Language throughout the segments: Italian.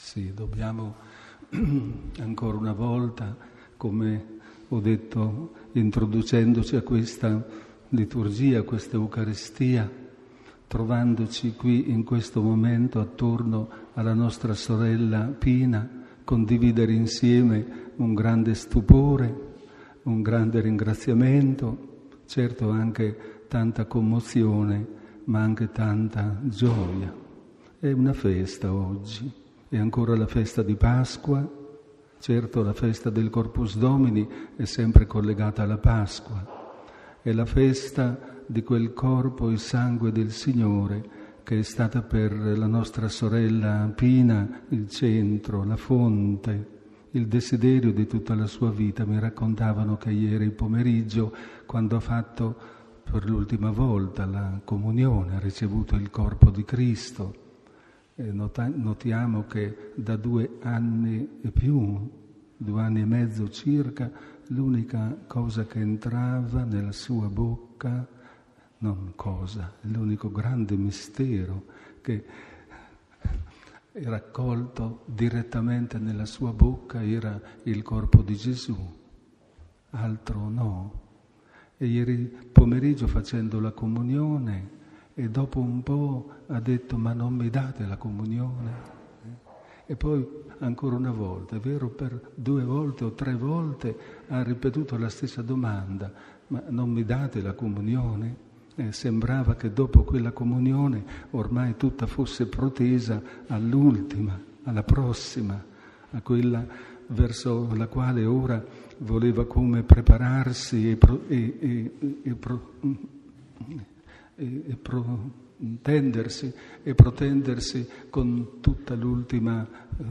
Sì, dobbiamo ancora una volta, come ho detto introducendoci a questa liturgia, a questa Eucaristia, trovandoci qui in questo momento attorno alla nostra sorella Pina, condividere insieme un grande stupore, un grande ringraziamento, certo anche tanta commozione, ma anche tanta gioia. È una festa oggi. È ancora la festa di Pasqua, certo la festa del Corpus Domini è sempre collegata alla Pasqua, è la festa di quel corpo e sangue del Signore che è stata per la nostra sorella Pina il centro, la fonte, il desiderio di tutta la sua vita. Mi raccontavano che ieri pomeriggio, quando ha fatto per l'ultima volta la comunione, ha ricevuto il corpo di Cristo. Notiamo che da 2 anni e più, 2 anni e mezzo circa, l'unica cosa che entrava nella sua bocca, l'unico grande mistero che era accolto direttamente nella sua bocca era il corpo di Gesù, altro no. E ieri pomeriggio, facendo la comunione, e dopo un po' ha detto: ma non mi date la comunione? E poi ancora una volta, è vero, per 2 volte o 3 volte ha ripetuto la stessa domanda: ma non mi date la comunione? Sembrava che dopo quella comunione ormai tutta fosse protesa all'ultima, alla prossima, a quella verso la quale ora voleva come prepararsi protendersi con tutta l'ultima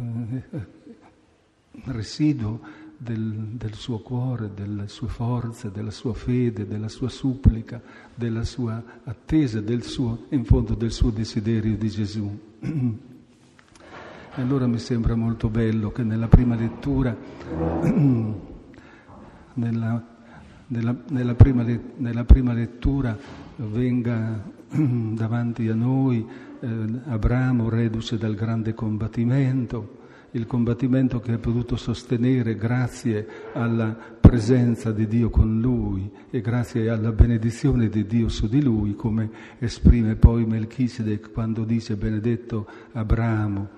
residuo del suo cuore, delle sue forze, della sua fede, della sua supplica, della sua attesa, in fondo del suo desiderio di Gesù. E allora mi sembra molto bello che nella prima lettura nella prima lettura venga davanti a noi Abramo reduce dal grande combattimento, il combattimento che ha potuto sostenere grazie alla presenza di Dio con lui e grazie alla benedizione di Dio su di lui, come esprime poi Melchisedec quando dice: benedetto Abramo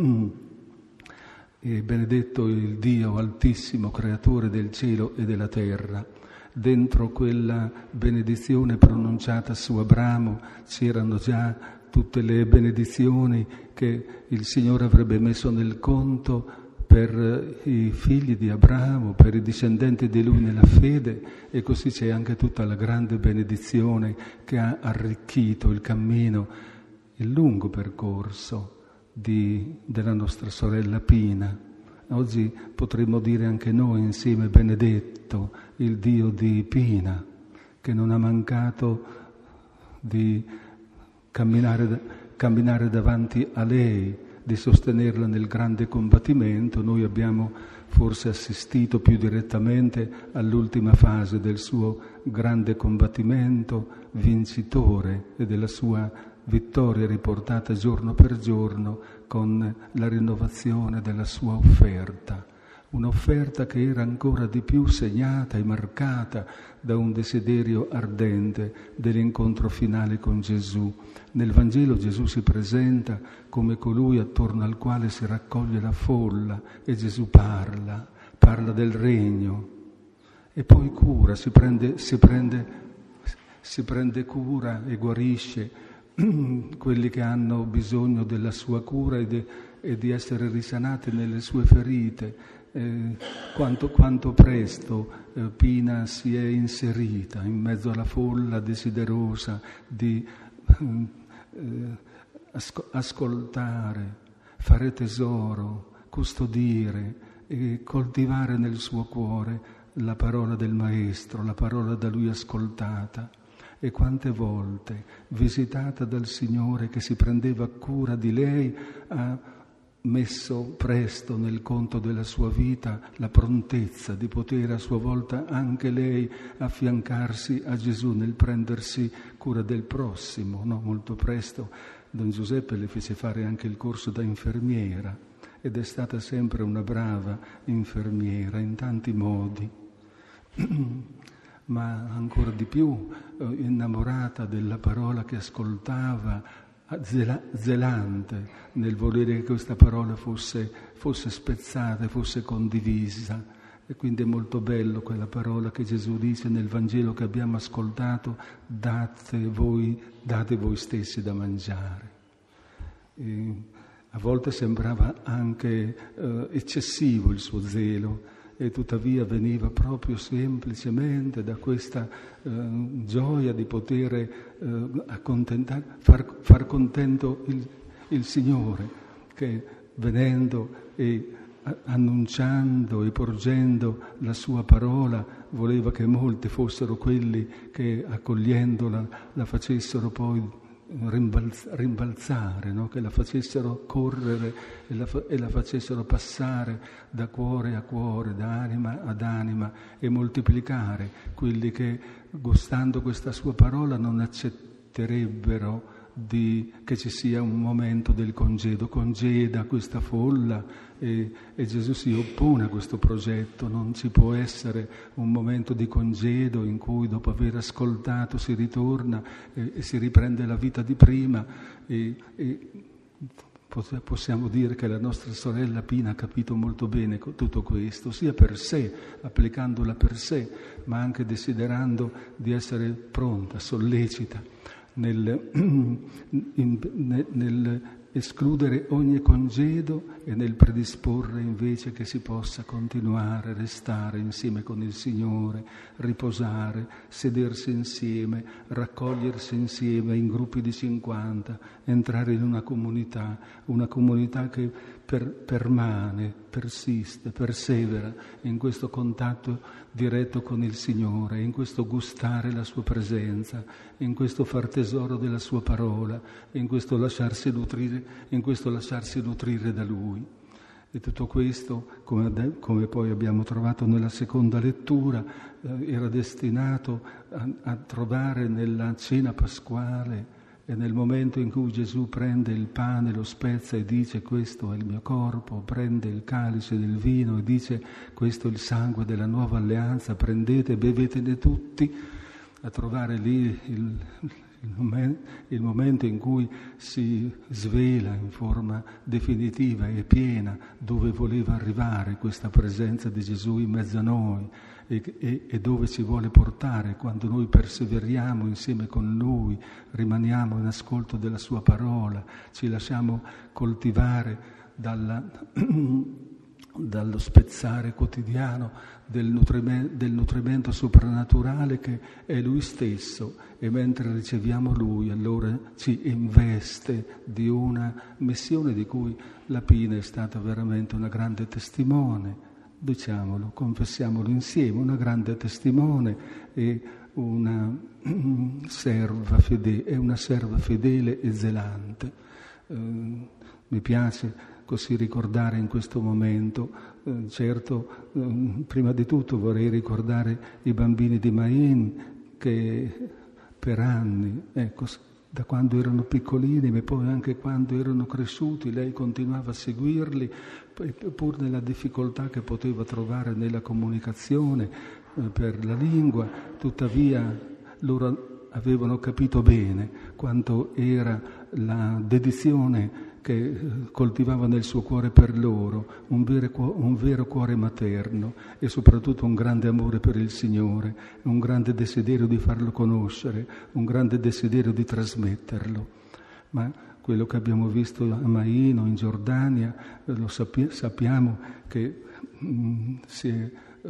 e benedetto il Dio altissimo, creatore del cielo e della terra. Dentro quella benedizione pronunciata su Abramo c'erano già tutte le benedizioni che il Signore avrebbe messo nel conto per i figli di Abramo, per i discendenti di lui nella fede, e così c'è anche tutta la grande benedizione che ha arricchito il cammino, il lungo percorso della nostra sorella Pina. Oggi potremmo dire anche noi insieme: benedetto il Dio di Pina, che non ha mancato di camminare davanti a lei, di sostenerla nel grande combattimento. Noi abbiamo forse assistito più direttamente all'ultima fase del suo grande combattimento vincitore e della sua vittoria riportata giorno per giorno con la rinnovazione della sua offerta. Un'offerta che era ancora di più segnata e marcata da un desiderio ardente dell'incontro finale con Gesù. Nel Vangelo Gesù si presenta come colui attorno al quale si raccoglie la folla e Gesù parla del regno e poi cura, si prende cura e guarisce quelli che hanno bisogno della sua cura e di essere risanati nelle sue ferite. Quanto presto Pina si è inserita in mezzo alla folla desiderosa di ascoltare, fare tesoro, custodire e coltivare nel suo cuore la parola del Maestro, la parola da lui ascoltata. E quante volte, visitata dal Signore che si prendeva cura di lei, ha messo presto nel conto della sua vita la prontezza di poter a sua volta anche lei affiancarsi a Gesù nel prendersi cura del prossimo. No? Molto presto Don Giuseppe le fece fare anche il corso da infermiera ed è stata sempre una brava infermiera in tanti modi, ma ancora di più innamorata della parola che ascoltava, zelante nel volere che questa parola fosse spezzata e fosse condivisa. E quindi è molto bello quella parola che Gesù dice nel Vangelo che abbiamo ascoltato: date voi stessi da mangiare. E a volte sembrava anche eccessivo il suo zelo, e tuttavia veniva proprio semplicemente da questa gioia di poter far contento il Signore, che venendo e annunciando e porgendo la sua parola voleva che molti fossero quelli che, accogliendola, la facessero poi rimbalzare, no? Che la facessero correre e la facessero passare da cuore a cuore, da anima ad anima, e moltiplicare quelli che, gustando questa sua parola, non accetterebbero che ci sia un momento del congedo. Congeda questa folla, e Gesù si oppone a questo progetto. Non ci può essere un momento di congedo in cui, dopo aver ascoltato, si ritorna e si riprende la vita di prima. E possiamo dire che la nostra sorella Pina ha capito molto bene tutto questo, sia per sé, applicandola per sé, ma anche desiderando di essere pronta, sollecita nel escludere ogni congedo e nel predisporre invece che si possa continuare, restare insieme con il Signore, riposare, sedersi insieme, raccogliersi insieme in gruppi di 50, entrare in una comunità che permane, persiste, persevera in questo contatto diretto con il Signore, in questo gustare la sua presenza, in questo far tesoro della sua parola, in questo lasciarsi nutrire da Lui. E tutto questo, come poi abbiamo trovato nella seconda lettura, era destinato a trovare nella cena pasquale e nel momento in cui Gesù prende il pane, lo spezza e dice: questo è il mio corpo, prende il calice del vino e dice: questo è il sangue della nuova alleanza, prendete e bevetene tutti, a trovare lì il momento in cui si svela in forma definitiva e piena dove voleva arrivare questa presenza di Gesù in mezzo a noi e dove ci vuole portare quando noi perseveriamo insieme con Lui, rimaniamo in ascolto della Sua parola, ci lasciamo coltivare dallo spezzare quotidiano del nutrimento soprannaturale che è Lui stesso, e mentre riceviamo Lui allora ci investe di una missione di cui la Pina è stata veramente una grande testimone. Diciamolo, confessiamolo insieme, una grande testimone e una serva fedele e zelante. Mi piace così ricordare in questo momento, certo, prima di tutto vorrei ricordare i bambini di Maïn che per anni, da quando erano piccolini, ma poi anche quando erano cresciuti, lei continuava a seguirli, pur nella difficoltà che poteva trovare nella comunicazione per la lingua. Tuttavia loro avevano capito bene quanto era la dedizione che coltivava nel suo cuore per loro, un vero cuore materno e soprattutto un grande amore per il Signore, un grande desiderio di farlo conoscere, un grande desiderio di trasmetterlo. Ma quello che abbiamo visto a Maino, in Giordania, lo sappiamo che si è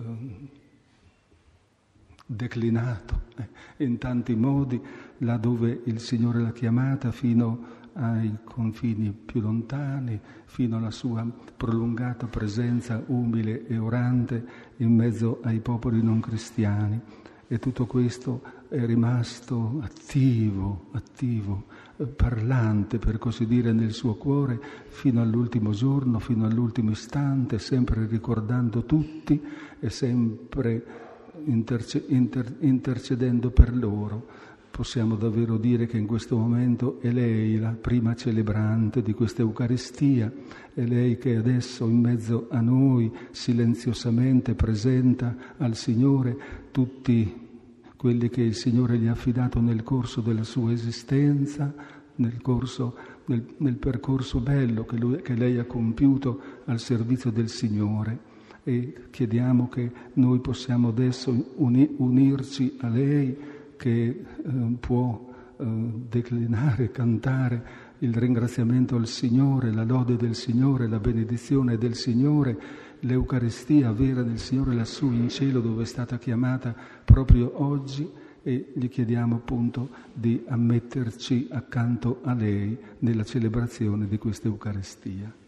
declinato in tanti modi, là dove il Signore l'ha chiamata, fino ai confini più lontani, fino alla sua prolungata presenza umile e orante in mezzo ai popoli non cristiani. E tutto questo è rimasto attivo, parlante, per così dire, nel suo cuore fino all'ultimo giorno, fino all'ultimo istante, sempre ricordando tutti e sempre intercedendo per loro, possiamo davvero dire che in questo momento è lei la prima celebrante di questa Eucaristia, è lei che adesso in mezzo a noi silenziosamente presenta al Signore tutti quelli che il Signore gli ha affidato nel corso della sua esistenza, nel percorso bello che lei ha compiuto al servizio del Signore. E chiediamo che noi possiamo adesso unirci a lei, che può declinare, cantare il ringraziamento al Signore, la lode del Signore, la benedizione del Signore, l'Eucaristia vera del Signore lassù in cielo, dove è stata chiamata proprio oggi, e gli chiediamo appunto di ammetterci accanto a lei nella celebrazione di questa Eucaristia.